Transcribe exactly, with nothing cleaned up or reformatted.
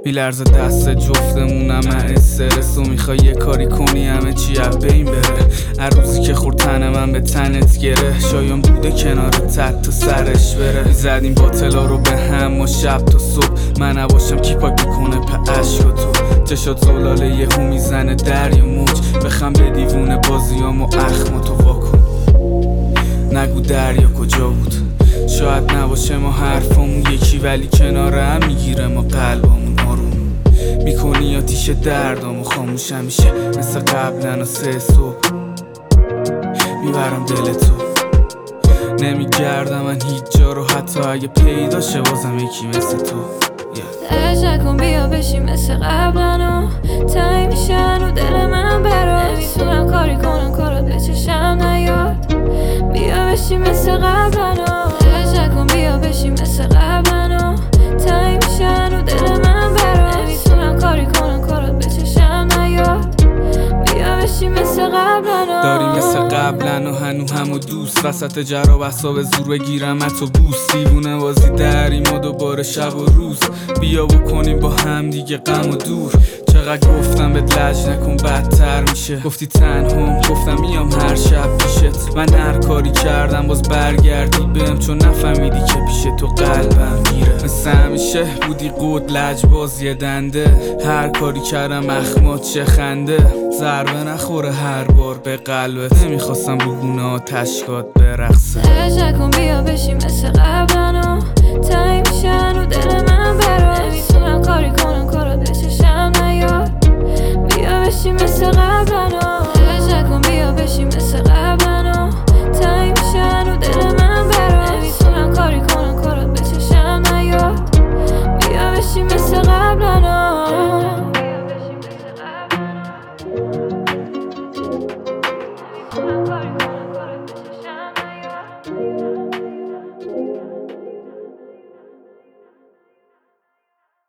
میلرزه دست جفتمونم استرس و میخوای یه کاری کنی همه چی از بین بره. هر روزی که خورد تن من به تنت گره، شایان بوده کنار تت تا سرش بره. میزدیم باطلا رو به هم و شب تا صبح، من نباشم کی پاک میکنه په عشق و تو. چشات زلاله یهو میزنه دریا موج، بخم به دیوونه بازیام و اخم و تو واکن. نگو دریا کجا بود، شاید نباشه ما حرفامون یکی ولی کنار هم میگیره ما قلبامون آروم میکنی آتیش دردامو خاموش همیشه مثل قبلن و سه صبح میبرم دل تو. نمیگردم من هیچ جا رو حتی اگه پیدا شه بازم یکی مثل تو. درش نکن بیا بشی مثل قبلن و تنگ میشن و دل من براز. نمیتونم کاری کنم کارات به چشم نیاد، بیا بشی مثل قبلن و درش نکن بیا بشی مثل قبلن و تنگ میشن و دل من براز. نمیتونم کاری کنم کارات به چشم نیاد، بیا بشی مثل قبلن و داری مثل قبلن و هنو همو دوست. وسط جرا بسا به زور بگیرم اتو بوس، دیوونه بازی داریم و دوباره شب و روز. بیا بکنیم با هم دیگه غم و دور. چقدر گفتم بهت لج نکن بدتر میشه، گفتی تنهام گفتم میام هر شب پیشت. من هر کاری کردم باز برگردی بهم، چون نفهمیدی که پیش تو قلبم گیره. مثل همیشه بودی قد لج بازی دنده، هر کاری کردم اخمات چه خنده. ضربه نخوره هر بار به قلبت، نمیخواستم رو گونه آتشکات برقصه. درش نکن بیا بشی مثل قبلن و تنگ میشن و دل من براز. نمیتونم کاری کنم کارات به چشم نیاد، بیا بشی مثل قبلن و